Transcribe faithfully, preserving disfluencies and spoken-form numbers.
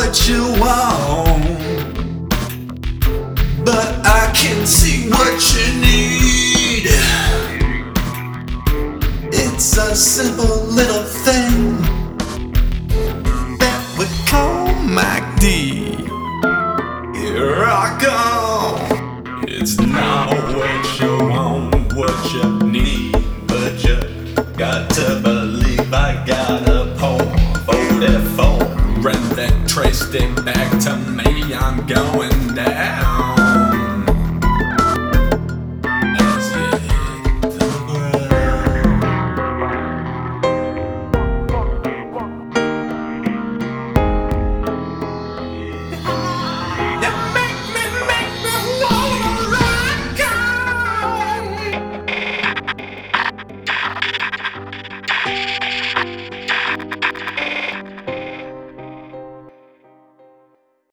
what you want, but I can see what you need. It's a simple little thing that we call M A C D. Rock on. It's not what you want, what you need, but you got to believe I got a poem forty-four. Run that trace stick back to me, I'm going down.